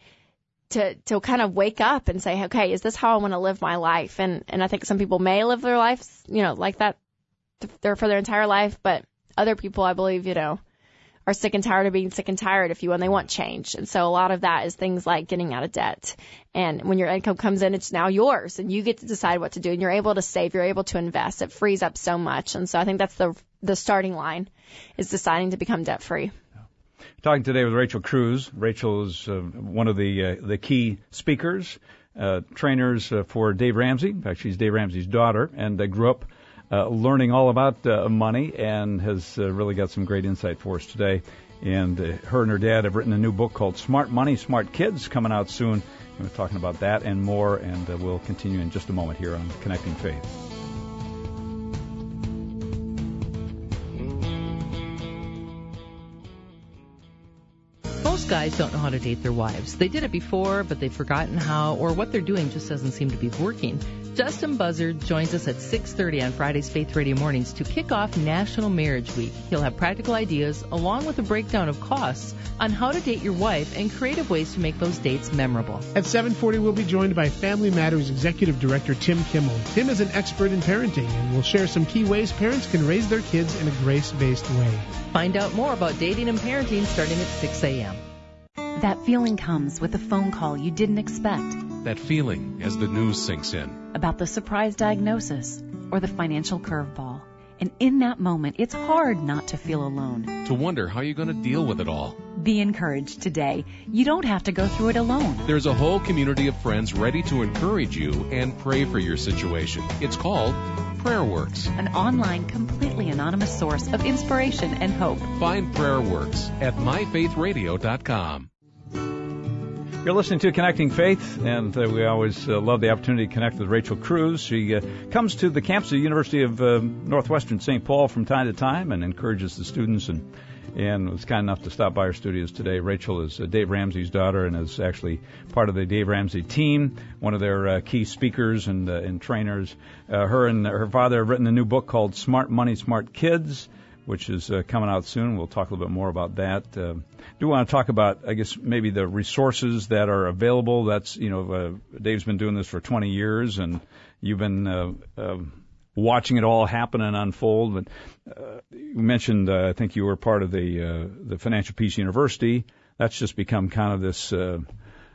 to to kind of wake up and say, okay, is this how I want to live my life? And and I think some people may live their lives, you know, like that they're for their entire life, but other people, I believe, you know, are sick and tired of being sick and tired, if you will, and they want change. And so a lot of that is things like getting out of debt. And when your income comes in, it's now yours, and you get to decide what to do, and you're able to save, you're able to invest. It frees up so much. And so I think that's the the starting line, is deciding to become debt free. Talking today with Rachel Cruz. Rachel is uh, one of the uh, the key speakers, uh, trainers uh, for Dave Ramsey. In fact, she's Dave Ramsey's daughter, and uh, grew up Uh, learning all about uh, money, and has uh, really got some great insight for us today. And uh, her and her dad have written a new book called Smart Money, Smart Kids, coming out soon. And we're talking about that and more, and uh, we'll continue in just a moment here on Connecting Faith. Most guys don't know how to date their wives. They did it before, but they've forgotten how, or what they're doing just doesn't seem to be working. Justin Buzzard joins us at six thirty on Friday's Faith Radio Mornings to kick off National Marriage Week. He'll have practical ideas along with a breakdown of costs on how to date your wife and creative ways to make those dates memorable. At seven forty, we'll be joined by Family Matters Executive Director Tim Kimmel. Tim is an expert in parenting and will share some key ways parents can raise their kids in a grace-based way. Find out more about dating and parenting starting at six a.m. That feeling comes with a phone call you didn't expect. That feeling as the news sinks in. About the surprise diagnosis or the financial curveball. And in that moment, it's hard not to feel alone. To wonder how you're going to deal with it all. Be encouraged today. You don't have to go through it alone. There's a whole community of friends ready to encourage you and pray for your situation. It's called PrayerWorks. An online, completely anonymous source of inspiration and hope. Find PrayerWorks at my faith radio dot com. You're listening to Connecting Faith, and uh, we always uh, love the opportunity to connect with Rachel Cruz. She uh, comes to the campus of the University of uh, Northwestern Saint Paul from time to time and encourages the students, and and was kind enough to stop by our studios today. Rachel is uh, Dave Ramsey's daughter and is actually part of the Dave Ramsey team, one of their uh, key speakers and, uh, and trainers. Uh, her and her father have written a new book called Smart Money, Smart Kids, which is uh, coming out soon. We'll talk a little bit more about that. Uh, do want to talk about, I guess, maybe the resources that are available. That's, you know, uh, Dave's been doing this for twenty years, and you've been uh, uh, watching it all happen and unfold. But uh, you mentioned, uh, I think you were part of the uh, the Financial Peace University. That's just become kind of this uh,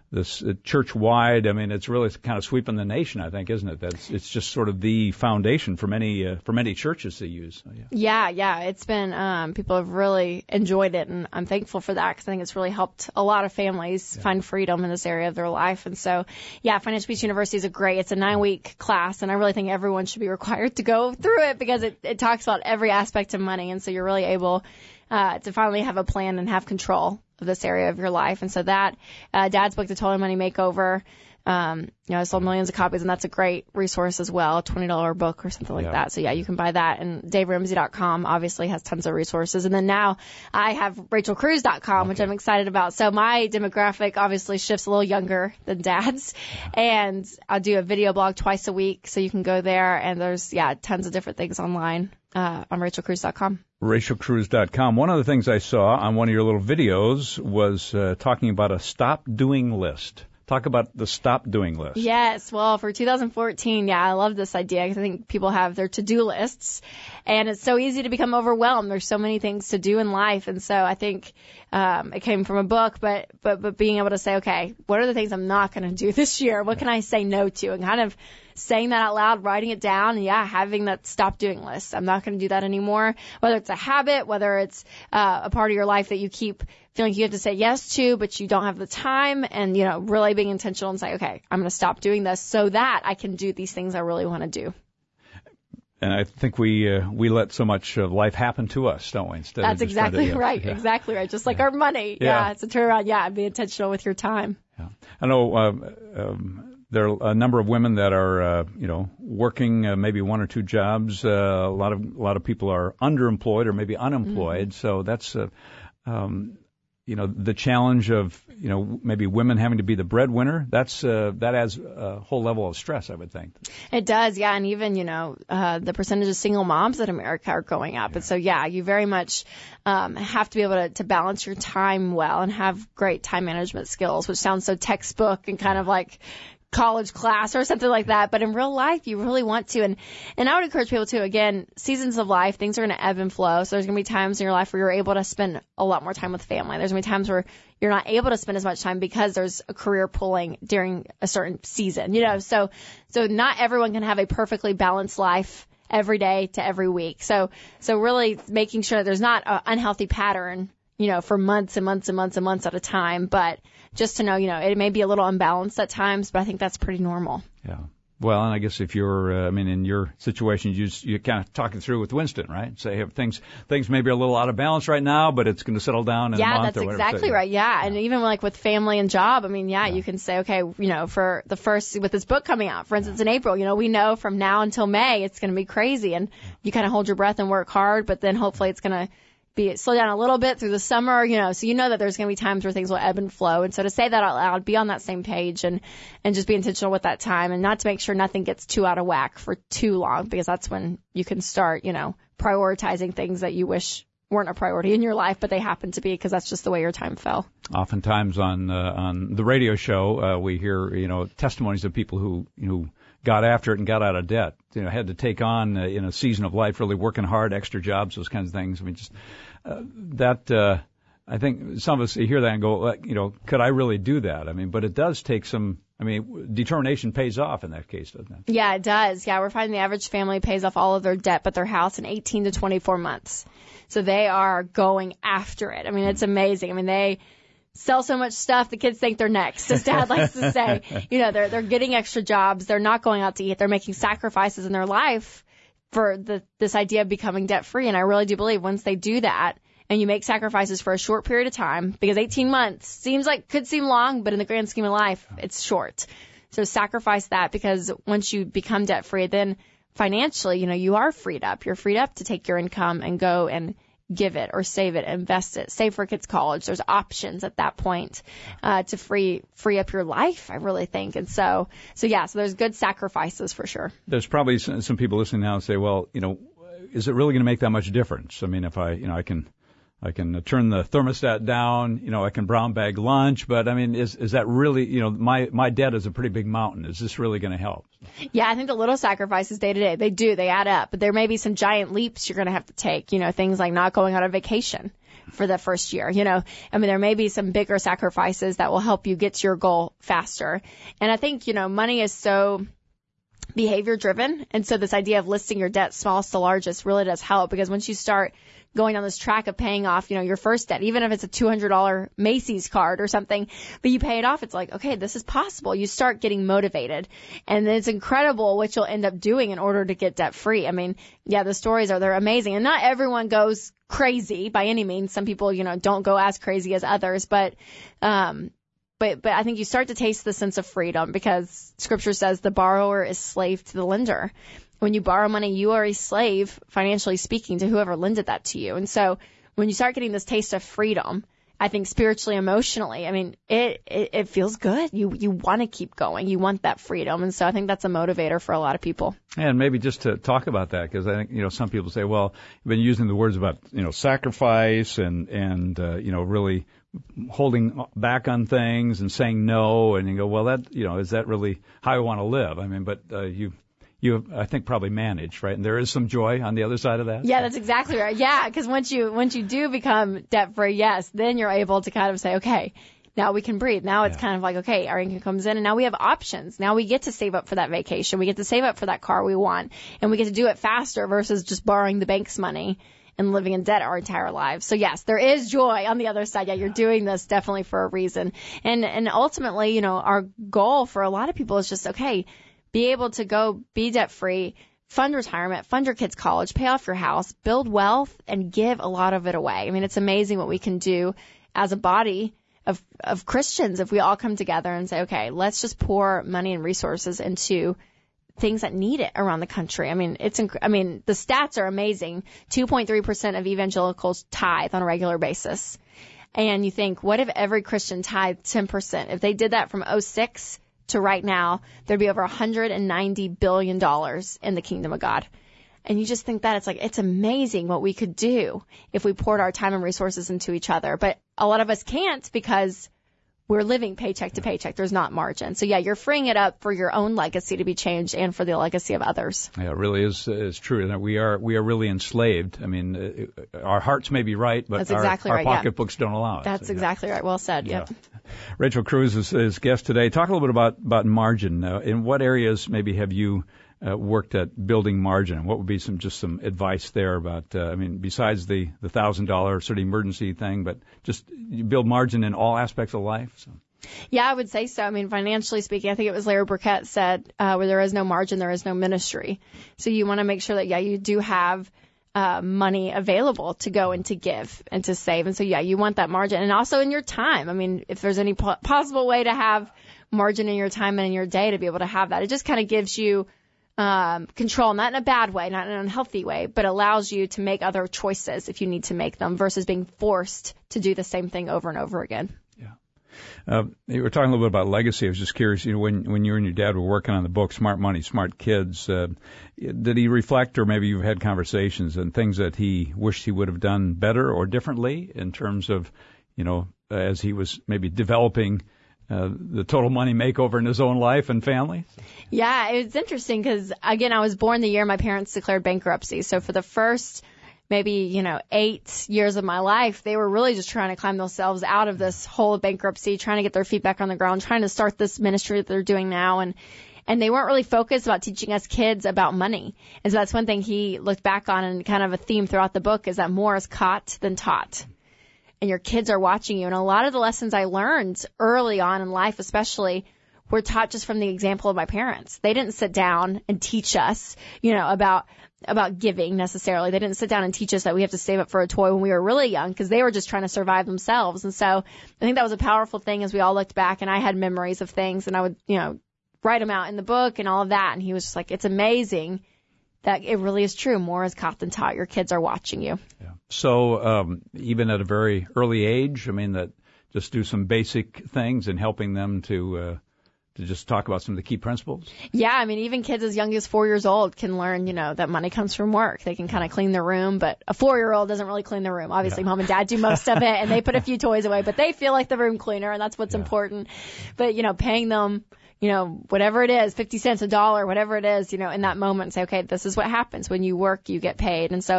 this uh, church-wide. I mean, it's really kind of sweeping the nation, I think, isn't it? That's it's just sort of the foundation for many uh, for many churches to use. So, yeah. yeah, yeah, it's been um, people have really enjoyed it, and I'm thankful for that because I think it's really helped a lot of families yeah. find freedom in this area of their life. And so, yeah, Financial Peace University is a great. It's a nine-week class, and I really think everyone should be required to go through it because it, it talks about every aspect of money, and so you're really able uh, to finally have a plan and have control of this area of your life. And so that, uh, Dad's book, The Total Money Makeover, um, you know, I sold millions of copies, and that's a great resource as well, a twenty dollars book or something like yeah. that. So yeah, you can buy that. And Dave Ramsey dot com obviously has tons of resources. And then now I have Rachel Cruz dot com, okay. which I'm excited about. So my demographic obviously shifts a little younger than Dad's. And I'll do a video blog twice a week. So you can go there, and there's, yeah, tons of different things online, uh, on Rachel Cruz dot com. Rachel Cruz dot com. One of the things I saw on one of your little videos was uh, talking about a stop doing list. Talk about the stop doing list. Yes. Well, for two thousand fourteen, yeah, I love this idea because I think people have their to-do lists, and it's so easy to become overwhelmed. There's so many things to do in life, and so I think um, it came from a book, but but but being able to say, okay, what are the things I'm not going to do this year? What can I say no to? And kind of saying that out loud, writing it down, and yeah, having that stop doing list. I'm not going to do that anymore. Whether it's a habit, whether it's uh, a part of your life that you keep feeling you have to say yes to, but you don't have the time, and, you know, really being intentional and say, okay, I'm going to stop doing this so that I can do these things I really want to do. And I think we uh, we let so much of life happen to us, don't we? Instead That's of just exactly to, yeah, right. Yeah. Exactly right. Just like yeah. our money. Yeah. yeah. It's a turnaround. Yeah. And be intentional with your time. Yeah. I know um, um, there are a number of women that are, uh, you know, working uh, maybe one or two jobs. Uh, a lot of a lot of people are underemployed or maybe unemployed. Mm-hmm. So that's, uh, um, you know, the challenge of, you know, maybe women having to be the breadwinner. That's uh, that adds a whole level of stress, I would think. It does, yeah. And even, you know, uh, the percentage of single moms in America are going up. Yeah. And so, yeah, you very much um, have to be able to, to balance your time well and have great time management skills, which sounds so textbook and kind of like college class or something like that. But in real life, you really want to. And, and I would encourage people to, again, seasons of life, things are going to ebb and flow. So there's going to be times in your life where you're able to spend a lot more time with family. There's going to be times where you're not able to spend as much time because there's a career pulling during a certain season, you know. So, so not everyone can have a perfectly balanced life every day to every week. So, so really making sure that there's not an unhealthy pattern, you know, for months and months and months and months at a time. But just to know, you know, it may be a little unbalanced at times, but I think that's pretty normal. Yeah. Well, and I guess if you're, uh, I mean, in your situation, you just, you kind of talk it through with Winston, right? Say, hey, things things may be a little out of balance right now, but it's going to settle down in yeah, a month that's or whatever. exactly so, right. Yeah. yeah, and even like with family and job, I mean, yeah, yeah, you can say, okay, you know, for the first with this book coming out, for instance, yeah. in April, you know, we know from now until May it's going to be crazy, and you kind of hold your breath and work hard, but then hopefully it's going to be slow down a little bit through the summer, you know, so you know that there's going to be times where things will ebb and flow. And so to say that out loud, be on that same page and, and just be intentional with that time, and not to make sure nothing gets too out of whack for too long, because that's when you can start, you know, prioritizing things that you wish weren't a priority in your life, but they happen to be because that's just the way your time fell. Oftentimes on, uh, on the radio show, uh, we hear, you know, testimonies of people who, you know, got after it and got out of debt, you know, had to take on uh, in a season of life, really working hard, extra jobs, those kinds of things. I mean, just uh, that, uh, I think some of us hear that and go, you know, could I really do that? I mean, but it does take some, I mean, determination pays off in that case, doesn't it? Yeah, it does. Yeah, we're finding the average family pays off all of their debt but their house in eighteen to twenty-four months. So they are going after it. I mean, it's amazing. I mean, they sell so much stuff, the kids think they're next, as Dad likes to say. You know, they're they're getting extra jobs. They're not going out to eat. They're making sacrifices in their life for the this idea of becoming debt-free. And I really do believe once they do that, and you make sacrifices for a short period of time, because eighteen months seems like, could seem long, but in the grand scheme of life, it's short. So sacrifice that, because once you become debt-free, then financially, you know, you are freed up. You're freed up to take your income and go and give it or save it, invest it, save for kids' college. There's options at that point uh, to free free up your life, I really think. And so, so yeah, so there's good sacrifices for sure. There's probably some, some people listening now and say, well, you know, is it really going to make that much difference? I mean, if I, you know, I can, I can turn the thermostat down, you know, I can brown bag lunch, but I mean, is is that really, you know, my my debt is a pretty big mountain. Is this really going to help? Yeah, I think the little sacrifices day to day, they do, they add up. But there may be some giant leaps you're going to have to take, you know, things like not going on a vacation. for the first year. You know, I mean, there may be some bigger sacrifices that will help you get to your goal faster. And I think, you know, money is so behavior driven. And so this idea of listing your debt smallest to largest really does help, because once you start going on this track of paying off, you know, your first debt, even if it's a two hundred dollars Macy's card or something, but you pay it off, it's like, okay, this is possible. You start getting motivated, and it's incredible what you'll end up doing in order to get debt free. I mean, yeah, the stories are, they're amazing, and not everyone goes crazy by any means. Some people, you know, don't go as crazy as others, but, um, But but I think you start to taste the sense of freedom, because Scripture says the borrower is slave to the lender. When you borrow money, you are a slave, financially speaking, to whoever lended that to you. And so when you start getting this taste of freedom, I think spiritually, emotionally, I mean, it it, it feels good. You you want to keep going. You want that freedom. And so I think that's a motivator for a lot of people. And maybe just to talk about that, because I think, you know, some people say, well, you've been using the words about, you know, sacrifice and, and uh, you know, really holding back on things and saying no, and you go, well, that, you know, is that really how I want to live? I mean, but uh, you, you, I think probably manage, right? And there is some joy on the other side of that. Yeah, that's exactly right. Yeah, because once you once you do become debt free, yes, then you're able to kind of say, okay, now we can breathe. Now it's yeah. kind of like, okay, our income comes in, and now we have options. Now we get to save up for that vacation. We get to save up for that car we want, and we get to do it faster versus just borrowing the bank's money and living in debt our entire lives. So yes, there is joy on the other side. Yeah, you're doing this definitely for a reason. And and ultimately, you know, our goal for a lot of people is just, okay, be able to go be debt free, fund retirement, fund your kids' college, pay off your house, build wealth, and give a lot of it away. I mean, it's amazing what we can do as a body of of Christians if we all come together and say, okay, let's just pour money and resources into things that need it around the country. I mean, it's, inc- I mean, the stats are amazing. two point three percent of evangelicals tithe on a regular basis. And you think, what if every Christian tithed ten percent? If they did that from oh six to right now, there'd be over one hundred ninety billion dollars in the kingdom of God. And you just think that it's like, it's amazing what we could do if we poured our time and resources into each other. But a lot of us can't, because we're living paycheck to paycheck. There's not margin. So, yeah, you're freeing it up for your own legacy to be changed and for the legacy of others. Yeah, it really is is true. That we are we are really enslaved. I mean, it, our hearts may be right, but That's exactly our, right, our pocketbooks yeah. don't allow it. That's so, exactly yeah. right. Well said. Yeah. Yep. Rachel Cruz is, is guest today. Talk a little bit about, about margin. Uh, in what areas maybe have you uh, worked at building margin? What would be some just some advice there about, uh, I mean, besides the, the one thousand dollars sort of emergency thing, but just you build margin in all aspects of life? So. Yeah, I would say so. I mean, financially speaking, I think it was Larry Burkett said, uh, where there is no margin, there is no ministry. So you want to make sure that, yeah, you do have uh, money available to go and to give and to save. And so, yeah, you want that margin. And also in your time. I mean, if there's any po- possible way to have margin in your time and in your day to be able to have that, it just kind of gives you um, control, not in a bad way, not in an unhealthy way, but allows you to make other choices if you need to make them versus being forced to do the same thing over and over again. Uh, you were talking a little bit about legacy. I was just curious, you know, when, when you and your dad were working on the book, Smart Money, Smart Kids, uh, did he reflect, or maybe you've had conversations and things that he wished he would have done better or differently in terms of, you know, as he was maybe developing uh, the total money makeover in his own life and family? Yeah, it's interesting because, again, I was born the year my parents declared bankruptcy. So for the first maybe, you know, eight years of my life, they were really just trying to climb themselves out of this hole of bankruptcy, trying to get their feet back on the ground, trying to start this ministry that they're doing now. And, and they weren't really focused about teaching us kids about money. And so that's one thing he looked back on, and kind of a theme throughout the book is that more is caught than taught. And your kids are watching you. And a lot of the lessons I learned early on in life, especially, were taught just from the example of my parents. They didn't sit down and teach us, you know, about about giving necessarily. They didn't sit down and teach us that we have to save up for a toy when we were really young, because they were just trying to survive themselves. And so I think that was a powerful thing as we all looked back, and I had memories of things, and I would, you know, write them out in the book and all of that. And he was just like, it's amazing that it really is true. More is caught than taught. Your kids are watching you. Yeah. So um, even at a very early age, I mean, that just do some basic things and helping them to uh, to just talk about some of the key principles? Yeah, I mean, even kids as young as four years old can learn, you know, that money comes from work. They can kind of clean their room, but a four-year-old doesn't really clean their room. Obviously, yeah. Mom and Dad do most of it, and they put a few toys away, but they feel like the room cleaner, and that's what's yeah. important. But, you know, paying them, you know, whatever it is, fifty cents, a dollar, whatever it is, you know, in that moment, say, okay, this is what happens. When you work, you get paid. And so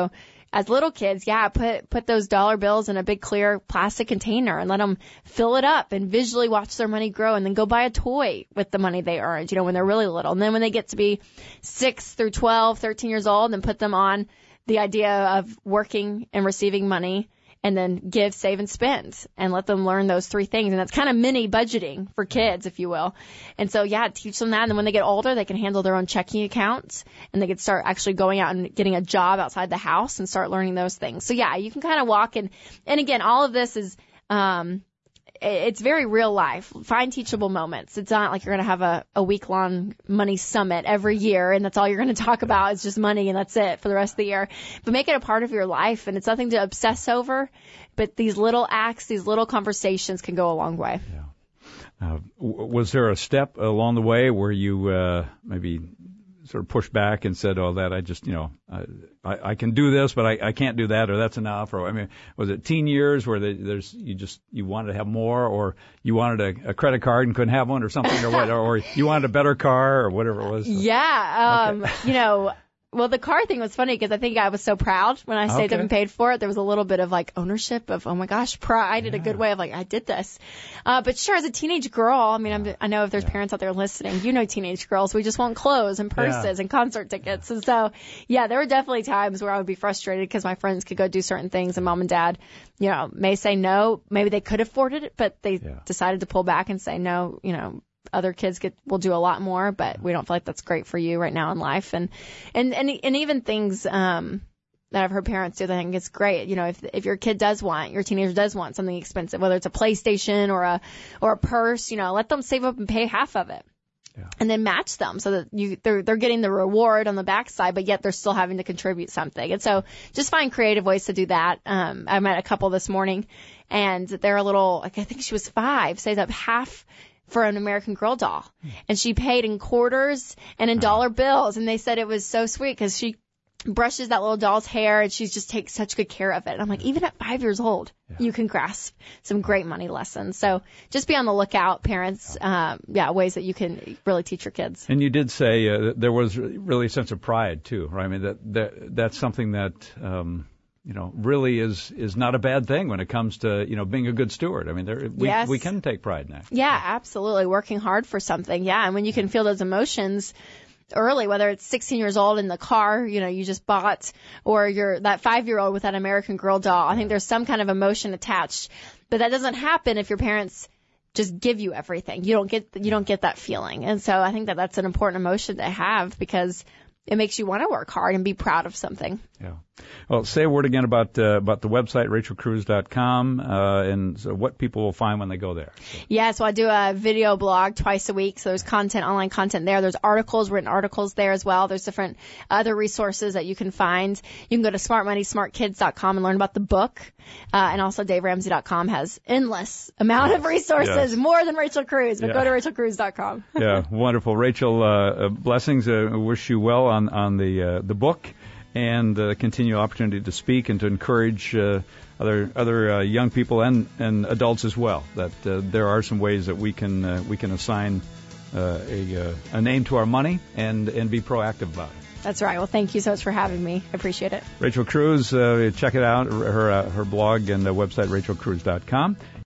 as little kids, yeah, put put those dollar bills in a big clear plastic container and let them fill it up and visually watch their money grow, and then go buy a toy with the money they earned, you know, when they're really little. And then when they get to be six through twelve, thirteen years old, then put them on the idea of working and receiving money, and then give, save, and spend, and let them learn those three things. And that's kind of mini budgeting for kids, if you will. And so, yeah, teach them that. And then when they get older, they can handle their own checking accounts, and they can start actually going out and getting a job outside the house and start learning those things. So, yeah, you can kind of walk in. And again, all of this is, um, it's very real life. Find teachable moments. It's not like you're going to have a, a week-long money summit every year, and that's all you're going to talk about is just money, and that's it for the rest of the year. But make it a part of your life, and it's nothing to obsess over. But these little acts, these little conversations can go a long way. Yeah. Uh, w- was there a step along the way where you uh, maybe sort of pushed back and said, oh, that I just, you know, I, I, I can do this, but I, I can't do that, or that's enough? Or, I mean, was it teen years where they, there's you just, you wanted to have more, or you wanted a, a credit card and couldn't have one or something, or what, or you wanted a better car or whatever it was? So. Yeah. Um, okay. You know, well, the car thing was funny because I think I was so proud when I saved okay. up and paid for it. There was a little bit of like ownership of, oh my gosh, pride in yeah. a good way of like, I did this. Uh, but sure, as a teenage girl, I mean, I'm, I know if there's yeah. parents out there listening, you know, teenage girls, we just want clothes and purses yeah. and concert tickets. And so, yeah, there were definitely times where I would be frustrated because my friends could go do certain things and mom and dad, you know, may say no. Maybe they could afford it, but they yeah. decided to pull back and say no, you know. Other kids get will do a lot more, but we don't feel like that's great for you right now in life. And and and, and even things um, that I've heard parents do, I think it's great. You know, if if your kid does want, your teenager does want something expensive, whether it's a PlayStation or a or a purse, you know, let them save up and pay half of it. Yeah. And then match them so that you they're they're getting the reward on the backside, but yet they're still having to contribute something. And so just find creative ways to do that. Um, I met a couple this morning, and they're a little, like I think she was five, saved up half for an American Girl doll, and she paid in quarters and in dollar bills, and they said it was so sweet because she brushes that little doll's hair and she just takes such good care of it. And I'm like, even at five years old, yeah. you can grasp some great money lessons. So just be on the lookout, parents. Um, yeah, ways that you can really teach your kids. And you did say uh, that there was really a sense of pride too, right? I mean, that, that that's something that um, you know really is is not a bad thing when it comes to you know being a good steward. I mean, there, we yes. we can take pride in that. Yeah, absolutely. Working hard for something. Yeah, and when you can feel those emotions early, whether it's sixteen years old in the car, you know, you just bought, or you're that five-year-old with that American Girl doll. I think there's some kind of emotion attached, but that doesn't happen if your parents just give you everything. You don't get you don't get that feeling, and so I think that that's an important emotion to have because it makes you want to work hard and be proud of something. Yeah. Well, say a word again about uh, about the website, rachel cruz dot com, uh, and so what people will find when they go there. So. Yeah, so I do a video blog twice a week. So there's content, online content there. There's articles, written articles there as well. There's different other resources that you can find. You can go to smart money smart kids dot com and learn about the book. Uh, and also dave ramsey dot com has endless amount of resources, yes. more than Rachel Cruz, but yeah. go to rachel cruz dot com. Yeah, wonderful. Rachel, uh, blessings. Uh, wish you well on, on the, uh, the book. And uh, continue opportunity to speak and to encourage uh, other other uh, young people and, and adults as well. That uh, there are some ways that we can uh, we can assign uh, a uh, a name to our money and and be proactive about it. That's right. Well, thank you so much for having me. I appreciate it. Rachel Cruz, uh, check it out. Her uh, her blog and uh, website rachel cruz dot com.